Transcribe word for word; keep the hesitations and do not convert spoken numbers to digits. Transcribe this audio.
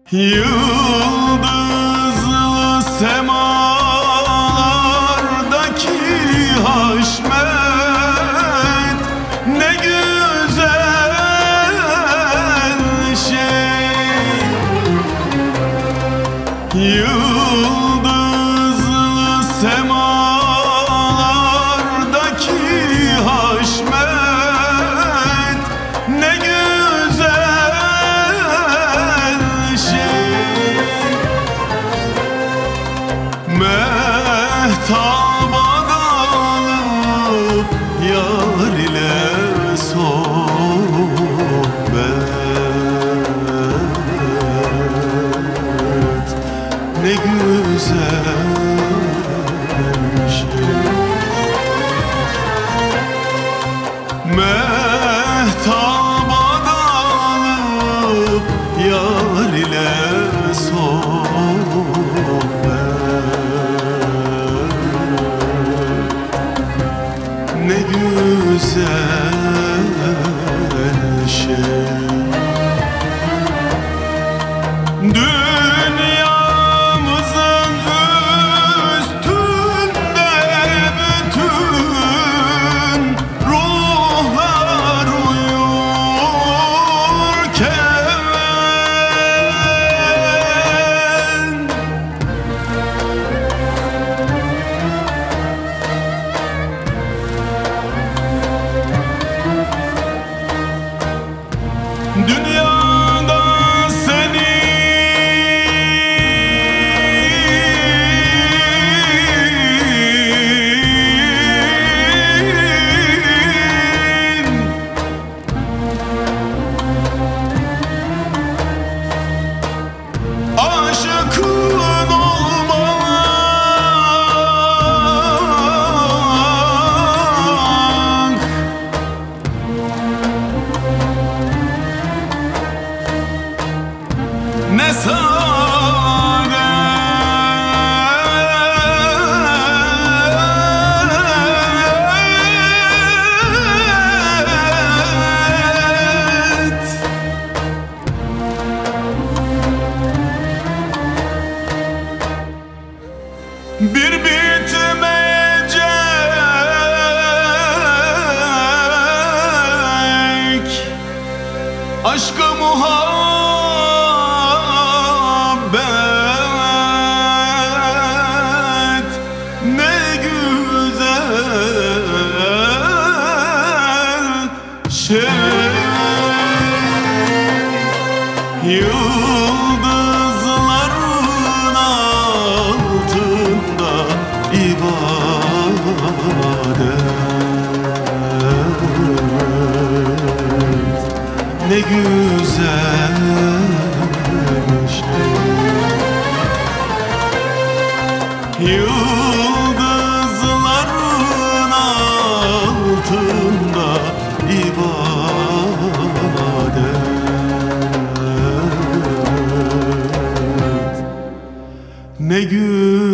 Yıldızlı semalardaki haşmet ne güzel şey. Yıldızlı semalardaki haşmet ne güzel şey. Mehtaba dalıp yar ile sohbet ne güzel şey. Mehtaba dalıp yar ile sohbet ne güzel şey. Dünyamızın üstünde bütün ruhlar uyurken dünyada aşıkın olmak ne saadet. Bir bitmeyecek aşk-ı muhabbet ne güzel şey. Yıldızların altında ibadet ne güzel şey. Yıldızların altında ibadet ne güzel.